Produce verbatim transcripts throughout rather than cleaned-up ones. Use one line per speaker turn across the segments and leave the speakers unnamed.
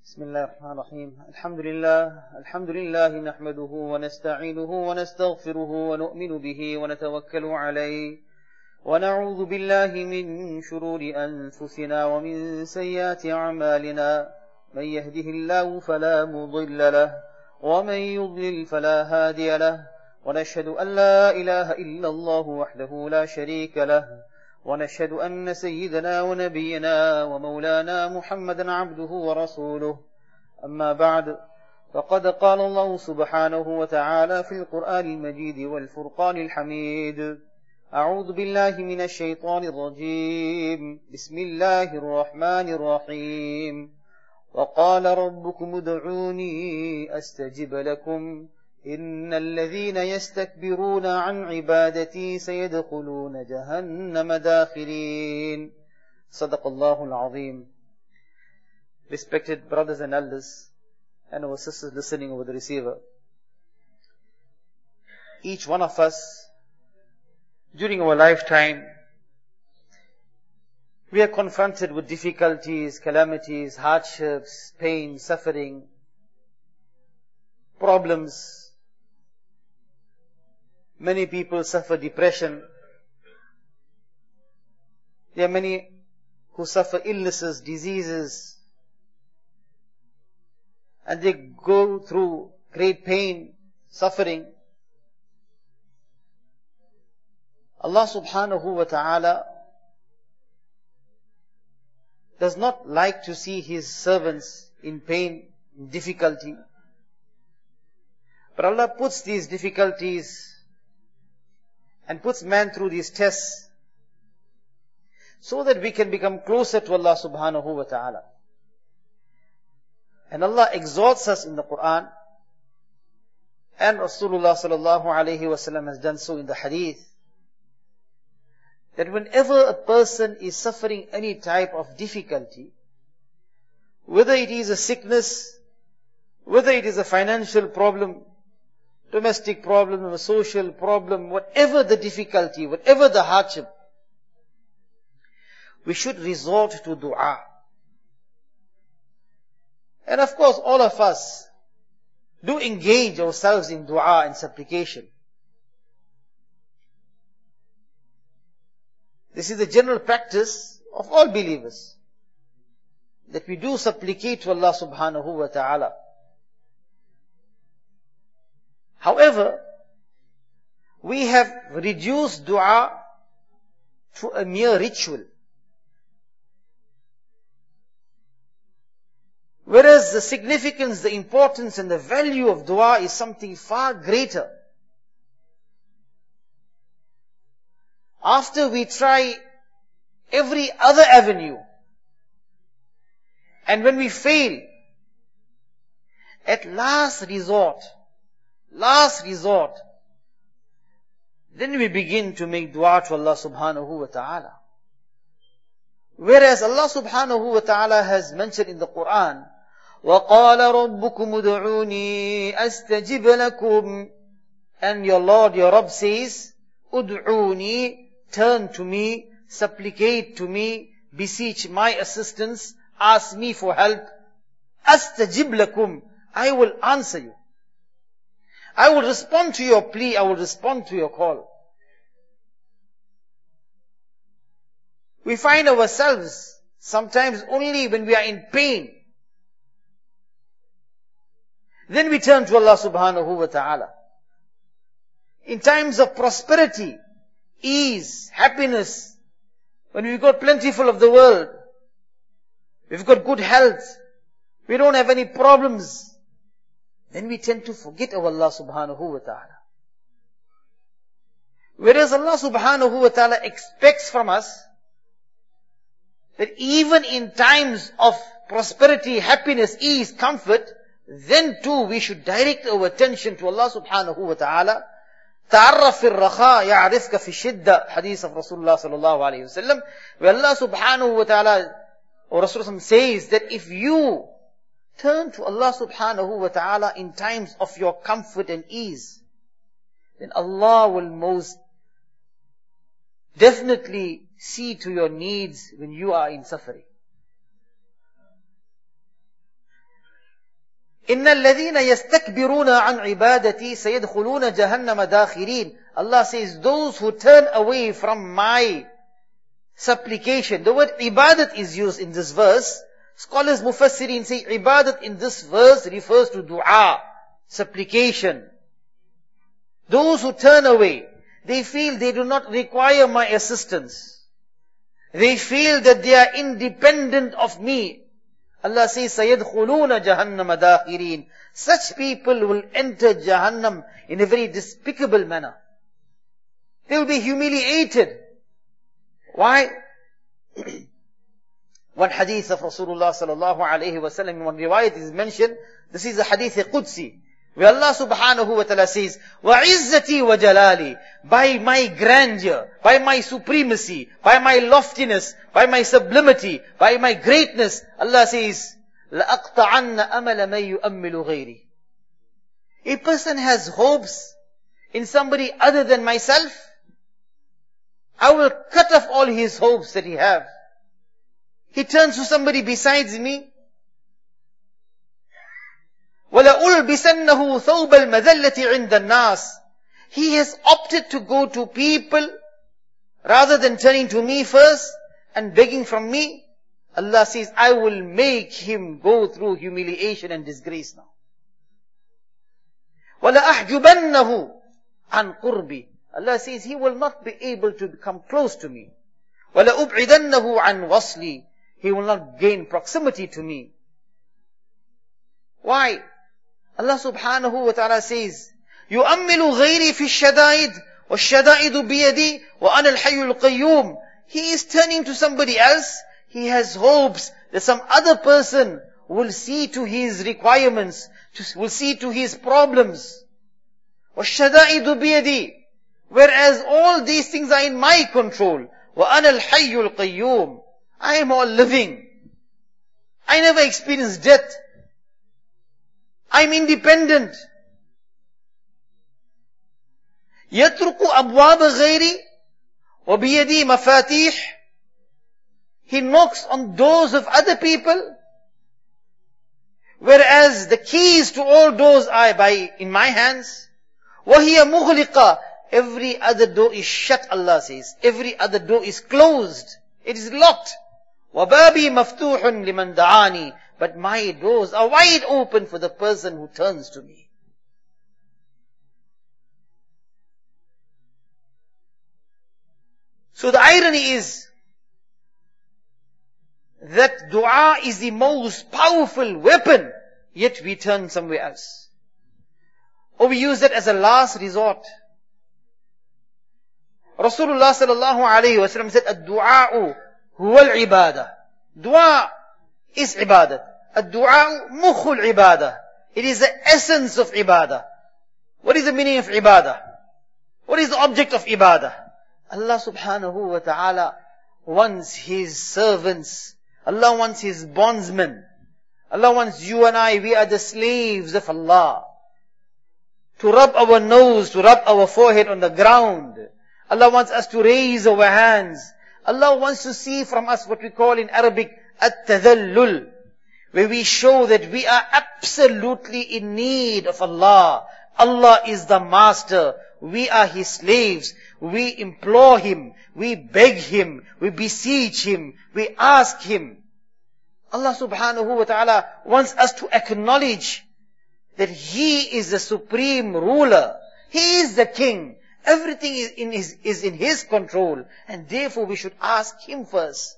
بسم الله الرحمن الرحيم. الحمد لله الحمد لله نحمده ونستعينه ونستغفره ونؤمن به ونتوكل عليه ونعوذ بالله من شرور أنفسنا ومن سيئات أعمالنا. من يهده الله فلا مضل له ومن يضلل فلا هادي له، ونشهد أن لا إله إلا الله وحده لا شريك له، ونشهد أن سيدنا ونبينا ومولانا محمدا عبده ورسوله. أما بعد، فقد قال الله سبحانه وتعالى في القرآن المجيد والفرقان الحميد: أعوذ بالله من الشيطان الرجيم. بسم الله الرحمن الرحيم. وقال ربكم ادعوني أستجب لكم إن الذين يستكبرون عن عبادتي سيدخلون جهنم داخرين. صدق الله العظيم. Respected brothers and elders and our sisters listening over the receiver, each one of us during our lifetime, we are confronted with difficulties, calamities, hardships, pain, suffering, problems. Many people suffer depression. There are many who suffer illnesses, diseases, and they go through great pain, suffering. Allah subhanahu wa ta'ala does not like to see His servants in pain, in difficulty. But Allah puts these difficulties and puts man through these tests so that we can become closer to Allah subhanahu wa ta'ala. And Allah exhorts us in the Quran, and Rasulullah sallallahu alayhi wa sallam has done so in the hadith, that whenever a person is suffering any type of difficulty, whether it is a sickness, whether it is a financial problem, domestic problem, a social problem, whatever the difficulty, whatever the hardship, we should resort to dua. And of course, all of us do engage ourselves in dua and supplication. This is the general practice of all believers, that we do supplicate to Allah subhanahu wa ta'ala. However, we have reduced dua to a mere ritual. Whereas the significance, the importance and the value of dua is something far greater. After we try every other avenue, and when we fail, at last resort, last resort, then we begin to make dua to Allah subhanahu wa ta'ala. Whereas Allah subhanahu wa ta'ala has mentioned in the Quran, وَقَالَ رَبُّكُمُ ادْعُونِي أَسْتَجِبْ لَكُمْ, and your Lord, your Rabb says, ud'uni, turn to me, supplicate to me, beseech my assistance, ask me for help. أَسْتَجِبْ لَكُمْ, I will answer you. I will respond to your plea, I will respond to your call. We find ourselves sometimes only when we are in pain, then we turn to Allah subhanahu wa ta'ala. In times of prosperity, ease, happiness, when we've got plentiful of the world, we've got good health, we don't have any problems, then we tend to forget of Allah subhanahu wa ta'ala. Whereas Allah subhanahu wa ta'ala expects from us that even in times of prosperity, happiness, ease, comfort, then too we should direct our attention to Allah subhanahu wa ta'ala. تعرف في الرخاء يعرفك في الشدة, hadith of Rasulullah sallallahu alayhi wa sallam, where Allah subhanahu wa ta'ala, or Rasulullah says that if you turn to Allah subhanahu wa ta'ala in times of your comfort and ease, then Allah will most definitely see to your needs when you are in suffering. إِنَّ الَّذِينَ يَسْتَكْبِرُونَ عَنْ عِبَادَتِي سَيَدْخُلُونَ جَهَنَّمَ دَاخِرِينَ. Allah says, those who turn away from my supplication. The word ibadat is used in this verse. Scholars Mufassirin say ibadat in this verse refers to dua, supplication. Those who turn away, they feel they do not require my assistance. They feel that they are independent of me. Allah says, سَيَدْخُلُونَ جَهَنَّمَ دَاخِرِينَ. Such people will enter Jahannam in a very despicable manner. They will be humiliated. Why? One hadith of Rasulullah sallallahu alayhi wa sallam, in one riwayat is mentioned, this is a hadith Qudsi, where Allah subhanahu wa ta'ala says, وَعِزَّتِي وَجَلَالِي, by my grandeur, by my supremacy, by my loftiness, by my sublimity, by my greatness, Allah says, لَأَقْطَعَنَّ أَمَلَ مَن يُؤَمِّلُ غَيْرِي. A person has hopes in somebody other than myself, I will cut off all his hopes that he has. He turns to somebody besides me. وَلَأُلْبِسَنَّهُ ثَوْبَ الْمَذَلَّةِ عِنْدَ النَّاسِ. He has opted to go to people rather than turning to me first and begging from me. Allah says, I will make him go through humiliation and disgrace now. وَلَأَحْجُبَنَّهُ عَنْ قُرْبِي. Allah says, he will not be able to come close to me. وَلَأُبْعِدَنَّهُ عَنْ وَصْلِي. He will not gain proximity to me. Why? Allah subhanahu wa ta'ala says, يُؤَمِّلُ غَيْرِي فِي الشَّدَائِدِ وَالشَّدَائِدُ بِيَدِي وَأَنَا الْحَيُّ الْقَيُّومُ. He is turning to somebody else. He has hopes that some other person will see to his requirements, will see to his problems. وَالشَّدَائِدُ بِيَدِي. Whereas all these things are in my control. وَأَنَا الْحَيُّ الْقَيُّومُ. I am all living. I never experienced death. I am independent. يَتْرُكُ أَبْوَابَ غَيْرِي وَبِيَدِي مَفَاتِيحِ. He knocks on doors of other people, whereas the keys to all doors are by in my hands. وَهِيَ مُغْلِقَةٌ. Every other door is shut, Allah says. Every other door is closed. It is locked. وَبَابِي مَفْتُوحٌ لِمَنْ دَعَانِي. But my doors are wide open for the person who turns to me. So the irony is that dua is the most powerful weapon, yet we turn somewhere else. Or we use it as a last resort. Rasulullah sallallahu alayhi wa sallam said, ad-du'a'u huwa al-ibadah. Dua is ibadah. Ad-du'a'u mukhul ibadah. It is the essence of ibadah. What is the meaning of ibadah? What is the object of ibadah? Allah subhanahu wa ta'ala wants His servants. Allah wants His bondsmen. Allah wants you and I, we are the slaves of Allah. To rub our nose, to rub our forehead on the ground. Allah wants us to raise our hands. Allah wants to see from us what we call in Arabic, at-tadhallul, where we show that we are absolutely in need of Allah. Allah is the master. We are His slaves. We implore Him. We beg Him. We beseech Him. We ask Him. Allah subhanahu wa ta'ala wants us to acknowledge that He is the supreme ruler. He is the king. Everything is in His, is in His control. And therefore we should ask Him first.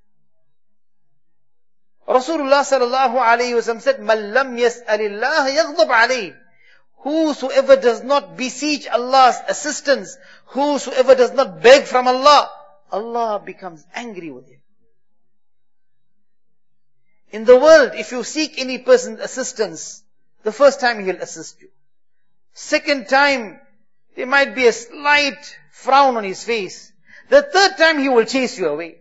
Rasulullah sallallahu alayhi wa sallam said, مَنْ لَمْ يَسْأَلِ اللَّهَ يَغْضَبْ عَلَيْهِ. Whosoever does not beseech Allah's assistance, whosoever does not beg from Allah, Allah becomes angry with him. In the world, if you seek any person's assistance, the first time he'll assist you. Second time, there might be a slight frown on his face. The third time he will chase you away.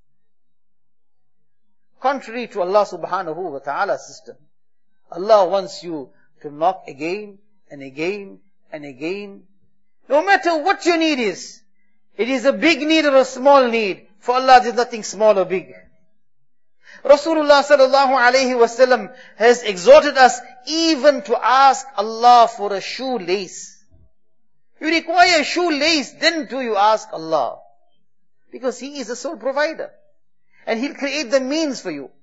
Contrary to Allah subhanahu wa ta'ala's system. Allah wants you to knock again and again and again. No matter what your need is. It is a big need or a small need. For Allah there is nothing small or big. Rasulullah sallallahu alayhi wasallam has exhorted us even to ask Allah for a shoelace. You require a shoelace, then do you ask Allah. Because He is the sole provider. And He'll create the means for you.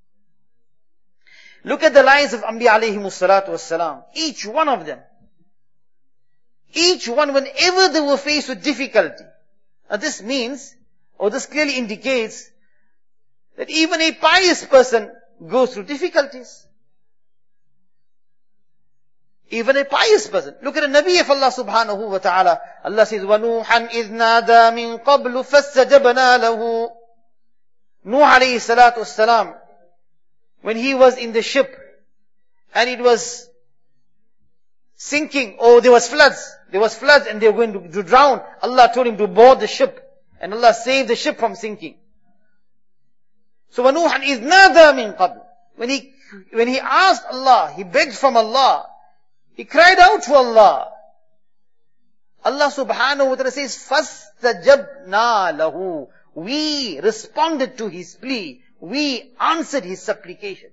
Look at the lives of Anbiya alayhimus salatu wassalam. Each one of them. Each one, whenever they were faced with difficulty. Now this means, or this clearly indicates, that even a pious person goes through difficulties. Even a pious person. Look at the Nabi of Allah subhanahu wa ta'ala. Allah says, وَنُوحًا إِذْ نَادَى مِن قَبْلُ فَاسْتَجَبْنَا لَهُ. Nuh alayhi salatu wassalam, when he was in the ship, and it was sinking, or there was floods, there was floods and they were going to, to drown, Allah told him to board the ship, and Allah saved the ship from sinking. So وَنُوحًا إِذْ نَادَى مِن قَبْلُ. When he, when he asked Allah, he begged from Allah, he cried out to Allah. Allah subhanahu wa ta'ala says, فَاسْتَجَبْنَا لَهُ. We responded to his plea. We answered his supplication.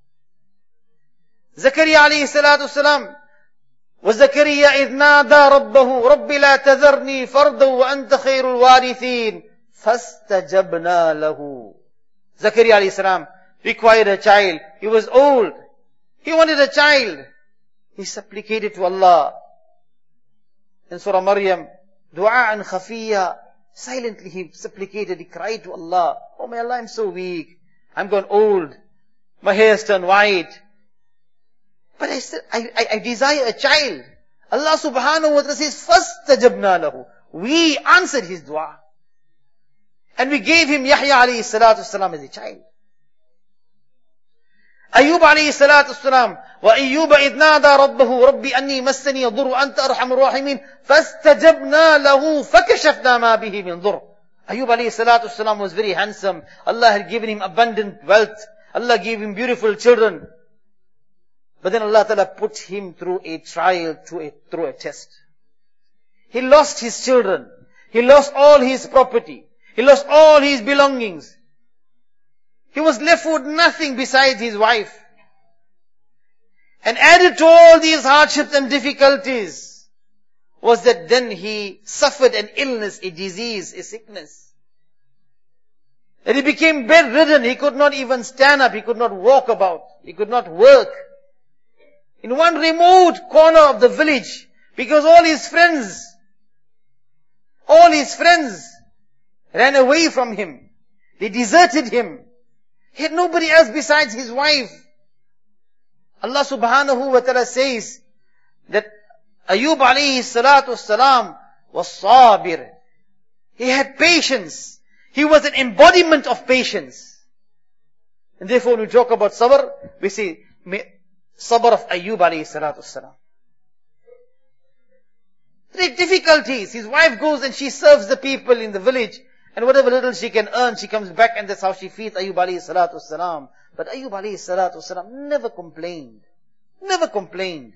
Zakaria alayhi salatu wasalam. وَزَكَرِيَّا إِذْ نَادَى رَبَّهُ رَبِّ لَا تَذَرْنِي فَرْدًا وَأَنْتَ خَيْرُ الْوَارِثِينَ فَاسْتَجَبْنَا لَهُ. Zakaria alayhi salam required a child. He was old. He wanted a child. He supplicated to Allah. In Surah Maryam, du'a and khafiyya, silently he supplicated, he cried to Allah, oh my Allah, I'm so weak. I'm gone old. My hair's turned white. But I still, I, I, I desire a child. Allah subhanahu wa ta'ala says, فَاسْتَجَبْنَا لَهُ. We answered his dua. And we gave him Yahya alayhi salatu wasalam as a child. Ayyub alayhi salatu wasalam. وَأَيُّوبَ إِذْ نَادَى رَبَّهُ رَبِّ أَنِّي مَسَّنِيَ الضُّرُّ أَنْتَ أَرْحَمُ الرَّاحِمِينَ فَاسْتَجَبْنَا لَهُ فَكَشَفْنَا مَا بِهِ مِنْ ضُرٍّ. Ayyub alayhi salatu wasalam was very handsome. Allah had given him abundant wealth. Allah gave him beautiful children. But then Allah Ta'ala put him through a trial, through a, through a test. He lost his children. He lost all his property. He lost all his belongings. He was left with nothing besides his wife. And added to all these hardships and difficulties was that then he suffered an illness, a disease, a sickness. That he became bedridden. He could not even stand up. He could not walk about. He could not work. In one remote corner of the village, because all his friends, all his friends ran away from him. They deserted him. He had nobody else besides his wife. Allah subhanahu wa ta'ala says that Ayyub alayhi salatu wasalam was sabir. He had patience. He was an embodiment of patience. And therefore when we talk about sabr, we say sabr of Ayyub alayhi salatu wasalam. Great difficulties. His wife goes and she serves the people in the village. And whatever little she can earn, she comes back and that's how she feeds Ayyub alayhi salatu wasalam. But Ayyub alayhi salatu wasalam never complained. Never complained.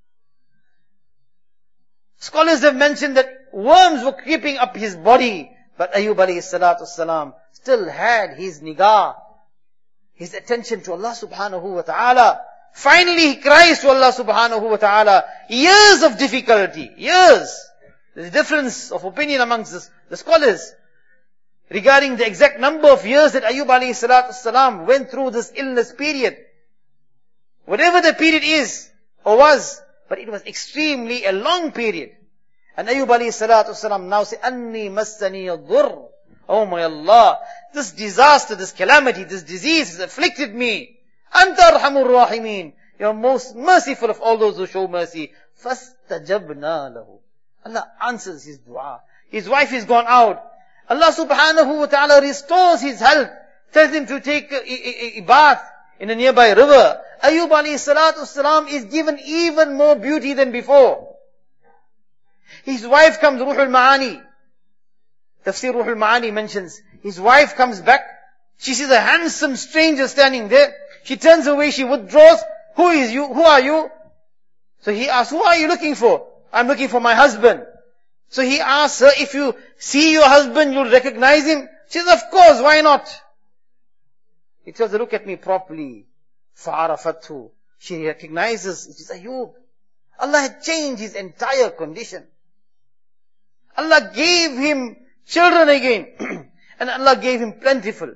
Scholars have mentioned that worms were creeping up his body. But Ayyub alayhi salatu wasalam still had his nigah, his attention to Allah subhanahu wa ta'ala. Finally he cries to Allah subhanahu wa ta'ala. Years of difficulty. Years. There's a difference of opinion amongst the, the scholars regarding the exact number of years that Ayyub alayhi salatu wasalam went through this illness period. Whatever the period is, or was, but it was extremely a long period. And Ayyub alayhi salatu wasalam now say, Anni massani ad-durr. Oh my Allah, this disaster, this calamity, this disease has afflicted me. Anta arhamur rahimin. You are most merciful of all those who show mercy. Fastajabna lahu. Allah answers his dua. His wife is gone out. Allah subhanahu wa ta'ala restores his health. Tells him to take a, a, a bath in a nearby river. Ayyub alayhi salatu wasalam is given even more beauty than before. His wife comes, Ruhul Ma'ani. Tafsir Ruhul Ma'ani mentions, his wife comes back. She sees a handsome stranger standing there. She turns away, she withdraws. Who is you? Who are you? So he asks, who are you looking for? I'm looking for my husband. So he asks her, if you see your husband, you'll recognize him. She says, of course, why not? He tells her, look at me properly. فَعَرَفَتْهُ. She recognizes, it is Ayub. Allah had changed his entire condition. Allah gave him children again. And Allah gave him plentiful.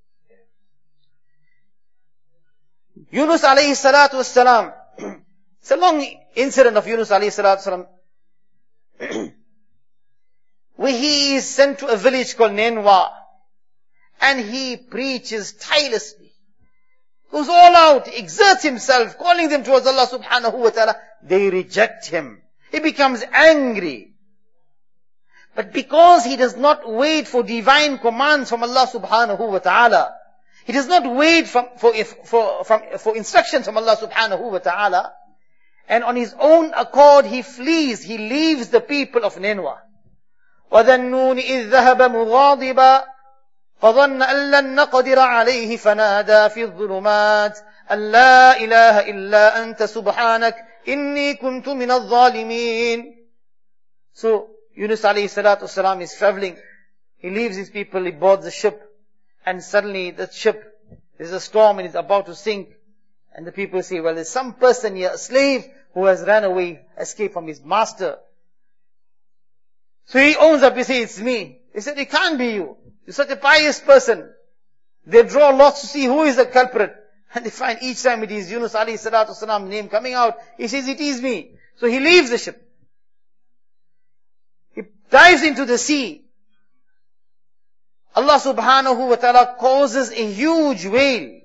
Yunus alayhi salatu wassalam. It's a long incident of Yunus alayhi salatu wassalam. Where he is sent to a village called Nineveh. And he preaches tirelessly. Goes all out, exerts himself, calling them towards Allah subhanahu wa ta'ala. They reject him. He becomes angry. But because he does not wait for divine commands from Allah subhanahu wa ta'ala, he does not wait from, for, for, from, for instructions from Allah subhanahu wa ta'ala, and on his own accord he flees, he leaves the people of Nineveh. وَذَنُّونِ إِذْ ذَهَبَ مُغَاضِبًا فظن أن لن نقدر عليه فنادى في الظلمات أن لا إله إلا أنت سبحانك إني كنت من الظالمين. So Yunus alayhi salatu wasalam is traveling. He leaves his people, he boards the ship, and suddenly the ship, there's a storm and it's about to sink. And the people say, well, there's some person here, a slave, who has ran away, escaped from his master. So he owns up, he says, it's me. They said, it can't be you. You're such a pious person. They draw lots to see who is the culprit. And they find each time it is Yunus alayhi salatu wasalam's name coming out. He says, it is me. So he leaves the ship. He dives into the sea. Allah subhanahu wa ta'ala causes a huge whale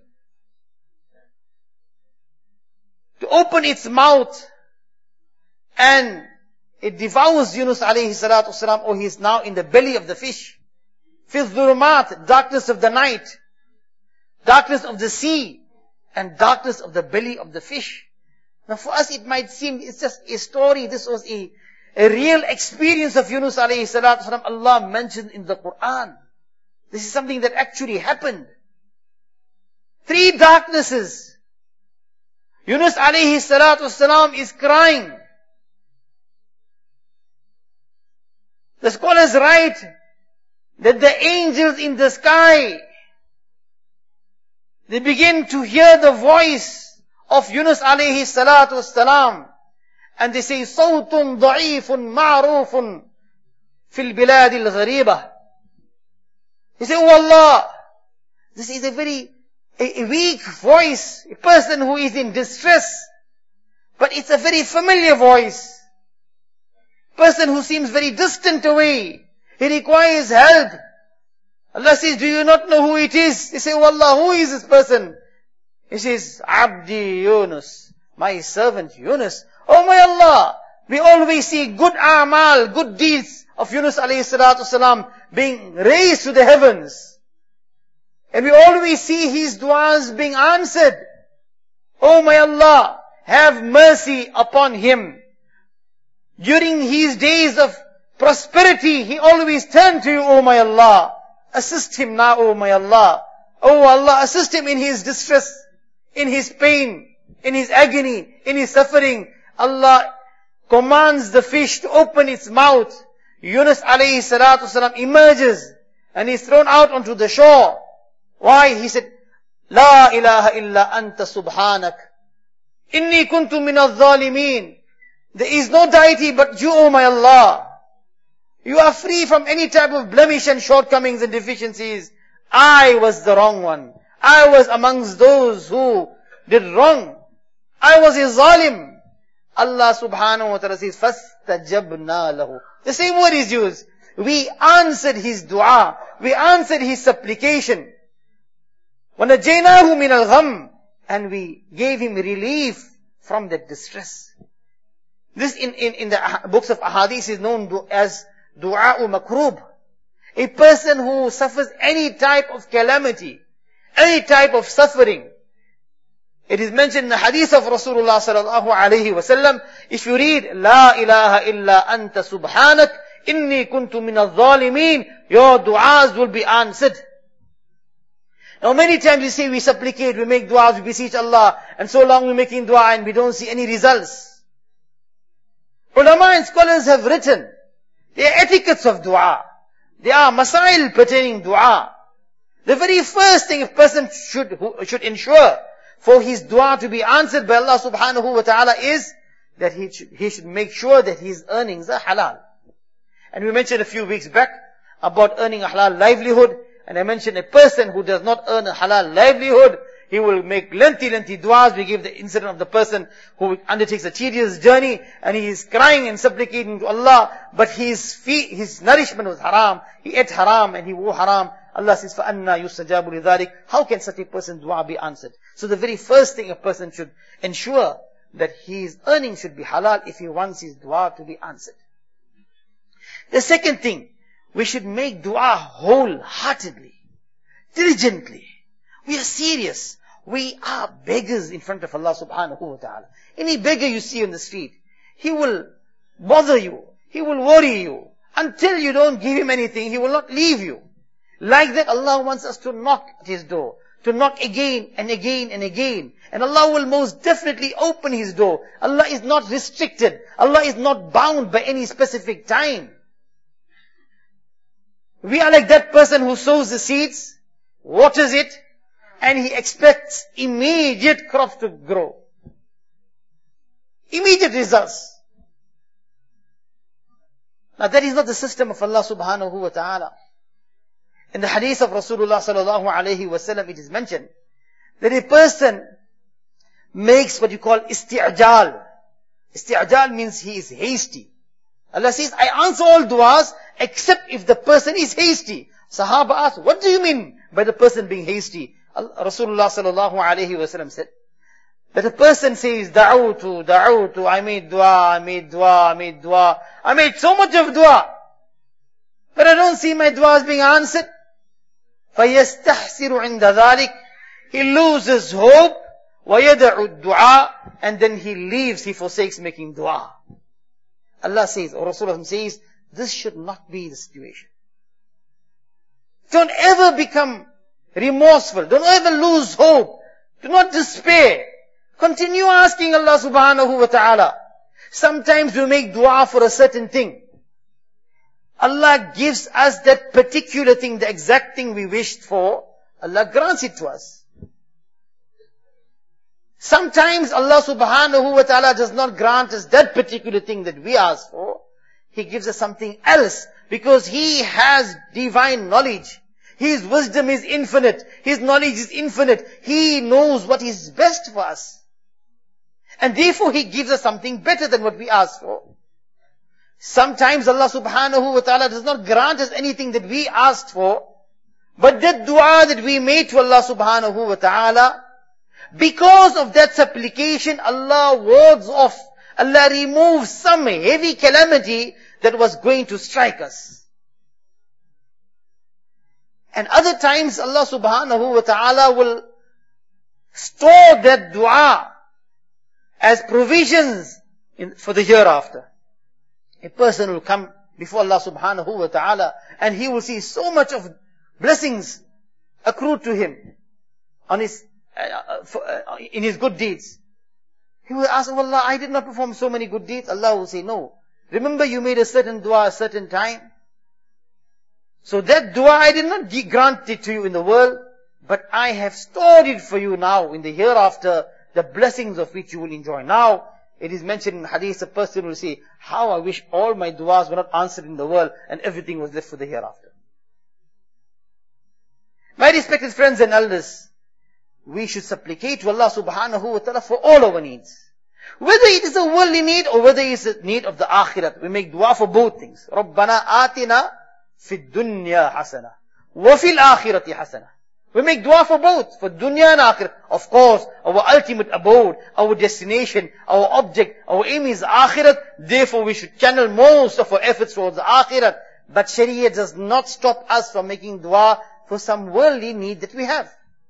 to open its mouth, and it devours Yunus alayhi salatu wasalam, or he is now in the belly of the fish. Fi dhulumat, darkness of the night, darkness of the sea, and darkness of the belly of the fish. Now for us it might seem it's just a story. This was a, a real experience of Yunus alayhi salatu wasalam. Allah mentioned in the Quran. This is something that actually happened. Three darknesses. Yunus alayhi salatu wasalam is crying. The scholars write that the angels in the sky, they begin to hear the voice of Yunus alayhi salatu wassalam, and they say, صوت ضعيف معروف في البلاد الغريبة. They say, oh Allah, this is a very a, a weak voice, a person who is in distress, but it's a very familiar voice. Person who seems very distant away. He requires help. Allah says, do you not know who it is? They say, oh Allah, who is this person? He says, Abdi Yunus, my servant Yunus. Oh my Allah, we always see good amal, good deeds of Yunus alayhi salatu wasalam being raised to the heavens. And we always see his du'as being answered. Oh my Allah, have mercy upon him. During his days of prosperity, he always turned to you, oh my Allah. Assist him now, oh my Allah. Oh Allah, assist him in his distress, in his pain, in his agony, in his suffering. Allah commands the fish to open its mouth. Yunus alayhi salatu wasalam emerges and is thrown out onto the shore. Why? He said, La ilaha illa anta subhanak. Inni kuntu min al-zalimin. There is no deity but you, O my Allah. You are free from any type of blemish and shortcomings and deficiencies. I was the wrong one. I was amongst those who did wrong. I was a zalim. Allah subhanahu wa ta'ala says, فَاسْتَجَبْنَا لَهُ. The same word is used. We answered his dua. We answered his supplication. وَنَجَّيْنَاهُ مِنَ الْغَمِّ. And we gave him relief from that distress. This in, in, in the books of ahadith is known as du'a'u makrub. A person who suffers any type of calamity, any type of suffering. It is mentioned in the hadith of Rasulullah sallallahu alayhi wa sallam. If you read, La ilaha illa anta subhanak, inni kuntu min al-zalimin, your du'as will be answered. Now many times we say we supplicate, we make du'as, we beseech Allah, and so long we're making du'a and we don't see any results. Ulama and scholars have written, there are etiquettes of dua. There are masail pertaining dua. The very first thing a person should, who, should ensure for his dua to be answered by Allah subhanahu wa ta'ala is that he should, he should make sure that his earnings are halal. And we mentioned a few weeks back about earning a halal livelihood. And I mentioned a person who does not earn a halal livelihood, he will make lengthy, lengthy du'as. We gave the incident of the person who undertakes a tedious journey and he is crying and supplicating to Allah, but his feet, his nourishment was haram. He ate haram and he wore haram. Allah says, فَأَنَّا يُسْتَجَابُ لِذَلِكَ. How can such a person's dua be answered? So the very first thing a person should ensure that his earnings should be halal if he wants his dua to be answered. The second thing, we should make dua wholeheartedly, diligently. We are serious. We are beggars in front of Allah subhanahu wa ta'ala. Any beggar you see on the street, he will bother you. He will worry you. Until you don't give him anything, he will not leave you. Like that, Allah wants us to knock at his door. To knock again and again and again. And Allah will most definitely open his door. Allah is not restricted. Allah is not bound by any specific time. We are like that person who sows the seeds, waters it, and he expects immediate crops to grow. Immediate results. Now that is not the system of Allah subhanahu wa ta'ala. In the hadith of Rasulullah sallallahu alayhi wa sallam, it is mentioned that a person makes what you call isti'jal. Isti'jal means he is hasty. Allah says, I answer all du'as except if the person is hasty. Sahaba asked, what do you mean by the person being hasty? Rasulullah sallallahu alayhi wa sallam said, that a person says, da'utu, da'utu, I made dua, I made dua, I made dua. I made so much of dua, but I don't see my duas being answered. فَيَسْتَحْسِرُ عِنْدَ ذَلِكَ. He loses hope. وَيَدَعُ الدُّعَاء. And then he leaves, he forsakes making dua. Allah says, or Rasulullah says, this should not be the situation. Don't ever become remorseful. Don't ever lose hope. Do not despair. Continue asking Allah subhanahu wa ta'ala. Sometimes we make dua for a certain thing. Allah gives us that particular thing, the exact thing we wished for. Allah grants it to us. Sometimes Allah subhanahu wa ta'ala does not grant us that particular thing that we ask for. He gives us something else because He has divine knowledge. His wisdom is infinite. His knowledge is infinite. He knows what is best for us. And therefore He gives us something better than what we ask for. Sometimes Allah subhanahu wa ta'ala does not grant us anything that we asked for, but that dua that we made to Allah subhanahu wa ta'ala, because of that supplication, Allah wards off, Allah removes some heavy calamity that was going to strike us. And other times Allah subhanahu wa ta'ala will store that dua as provisions in, for the hereafter. A person will come before Allah subhanahu wa ta'ala and he will see so much of blessings accrued to him on his, uh, for, uh, in his good deeds. He will ask, oh Allah, I did not perform so many good deeds. Allah will say, no. Remember you made a certain dua a certain time. So that dua I did not grant it to you in the world, but I have stored it for you now in the hereafter, the blessings of which you will enjoy. Now, it is mentioned in hadith, a person will say, how I wish all my duas were not answered in the world and everything was left for the hereafter. My respected friends and elders, we should supplicate to Allah subhanahu wa ta'ala for all our needs. Whether it is a worldly need or whether it is a need of the akhirat. We make dua for both things. رَبَّنَا آتِنَا فِي الدُّنْيَا حَسَنَةً وَفِي الْآخِرَةِ حَسَنَةً. We make dua for both, for dunya and akhirah. Of course, our ultimate abode, our destination, our object, our aim is akhirat. Therefore, we should channel most of our efforts towards the akhirat. But Sharia does not stop us from making dua for some worldly need that we have.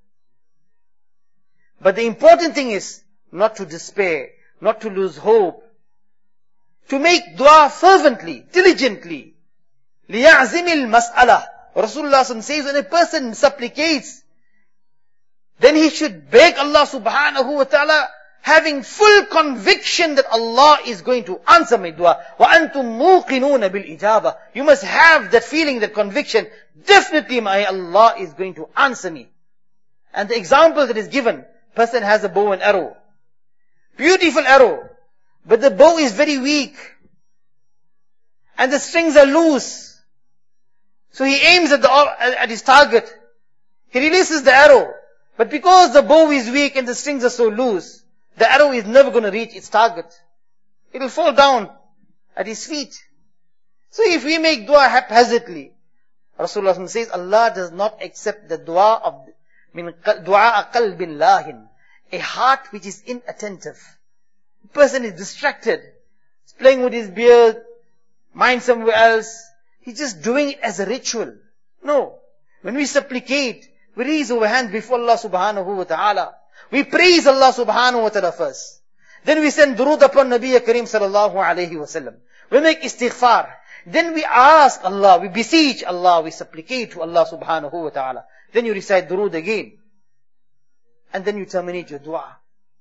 But the important thing is not to despair, not to lose hope. To make dua fervently, diligently. لِيَعْزِمِ الْمَسْأَلَةِ. Rasulullah says when a person supplicates, then he should beg Allah subhanahu wa ta'ala having full conviction that Allah is going to answer my dua. وَأَنْتُمْ مُوقِنُونَ بِالْإِجَابَةِ. You must have that feeling, that conviction. Definitely my Allah is going to answer me. And the example that is given, person has a bow and arrow. Beautiful arrow. But the bow is very weak. And the strings are loose. So he aims at the, at his target. He releases the arrow. But because the bow is weak and the strings are so loose, the arrow is never going to reach its target. It will fall down at his feet. So if we make dua haphazardly, Rasulullah says Allah does not accept the dua of min dua qalbin lahin, a heart which is inattentive. The person is distracted, he's playing with his beard, mind somewhere else. He's just doing it as a ritual. No. When we supplicate, we raise our hands before Allah subhanahu wa ta'ala. We praise Allah subhanahu wa ta'ala first. Then we send durood upon Nabi Kareem sallallahu alayhi wa sallam. We make istighfar. Then we ask Allah, we beseech Allah, we supplicate to Allah subhanahu wa ta'ala. Then you recite durood again. And then you terminate your dua.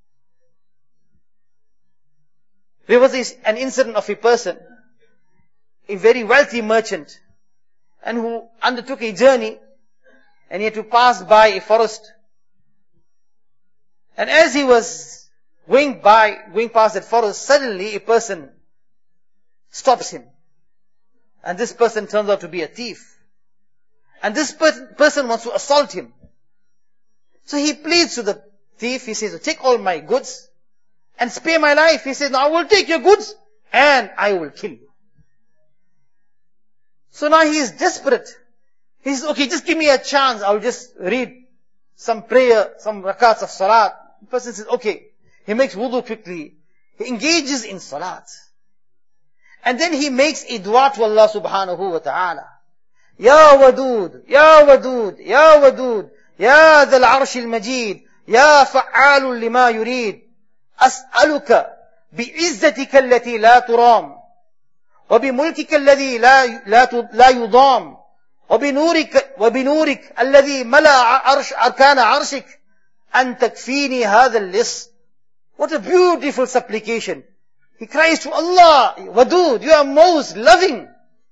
There was this, an incident of a person, a very wealthy merchant, and who undertook a journey, and he had to pass by a forest. And as he was going by, going past that forest, suddenly a person stops him. And this person turns out to be a thief. And this per- person wants to assault him. So he pleads to the thief, he says, take all my goods and spare my life. He says, no, I will take your goods and I will kill you. So now he is desperate. He says, okay, just give me a chance. I will just read some prayer, some rakats of salat. The person says, okay. He makes wudu quickly. He engages in salat. And then he makes a dua to Allah subhanahu wa ta'ala. Ya Wadud, Ya Wadud, Ya Wadud, Ya Dhal Arsh al-Majid, Ya Fa'alun lima yurid. As'aluka bi'izzatika allati la turam. وبملكك الذي لا لا لا يضام وبنورك وبنورك الذي ملأ عرش أركان عرشك أن تكفيني هذا اللص. What a beautiful supplication. He cries to Allah, Wadud, you are most loving.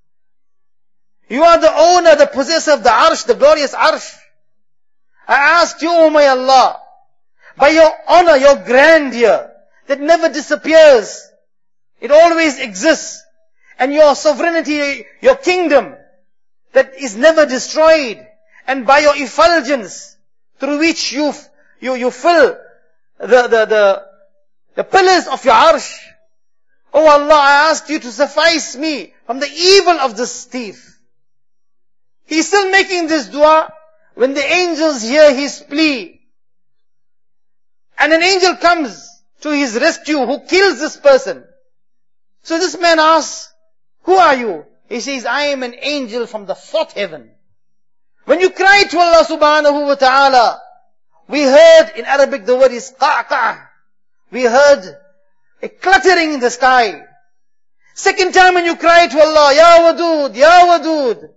You are the owner, the possessor of the arsh, the glorious arsh. I ask you, O my Allah, by your honor, your grandeur, that never disappears, it always exists, and your sovereignty, your kingdom, that is never destroyed, and by your effulgence, through which you, you, you fill the, the, the, the pillars of your arsh. Oh Allah, I ask you to suffice me from the evil of this thief. He's still making this dua when the angels hear his plea. And an angel comes to his rescue who kills this person. So this man asks, who are you? He says, I am an angel from the fourth heaven. When you cry to Allah subhanahu wa ta'ala, we heard, in Arabic the word is qa'qa'. We heard a cluttering in the sky. Second time when you cry to Allah, Ya Wadud, Ya Wadud,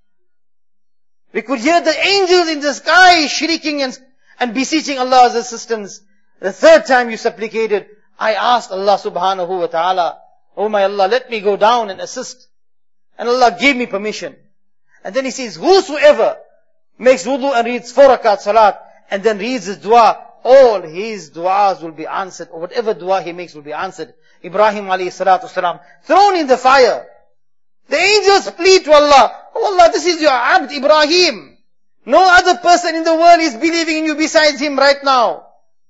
we could hear the angels in the sky shrieking and, and beseeching Allah's assistance. The third time you supplicated, I asked Allah subhanahu wa ta'ala, oh my Allah, let me go down and assist. And Allah gave me permission. And then He says, whosoever makes wudu and reads four rakat salat, and then reads his dua, all his duas will be answered, or whatever dua he makes will be answered. Ibrahim alayhi salatu salam, thrown in the fire. The angels plead to Allah, oh Allah, this is your abd Ibrahim. No other person in the world is believing in you besides him right now.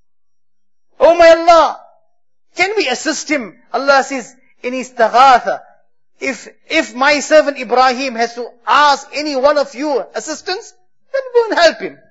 Oh my Allah, can we assist him? Allah says, in istaghatha, if, if my servant Ibrahim has to ask any one of you assistance, then go and help him.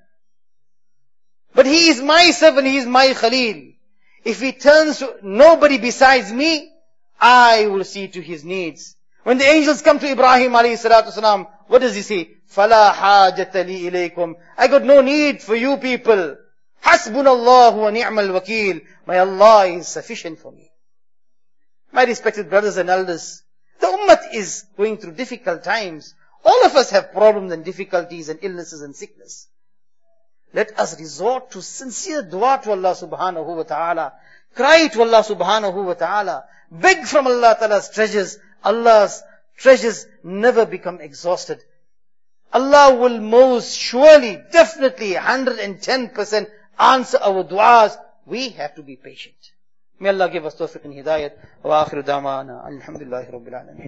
But he is my servant, he is my Khalil. If he turns to nobody besides me, I will see to his needs. When the angels come to Ibrahim alayhi salatu salam, what does he say? فَلَا حَاجَةَ لِي إِلَيْكُمْ. I got no need for you people. حَسْبُنَ اللَّهُ وَنِعْمَ الْوَكِيلُ. My Allah is sufficient for me. My respected brothers and elders, the ummah is going through difficult times. All of us have problems and difficulties and illnesses and sickness. Let us resort to sincere dua to Allah subhanahu wa ta'ala. Cry to Allah subhanahu wa ta'ala. Beg from Allah ta'ala's treasures. Allah's treasures never become exhausted. Allah will most surely, definitely, one hundred ten percent answer our du'as. We have to be patient. May Allah give us tawfiq and hidayat. Wa akhiru da'wana. Alhamdulillahi Rabbil Alameen.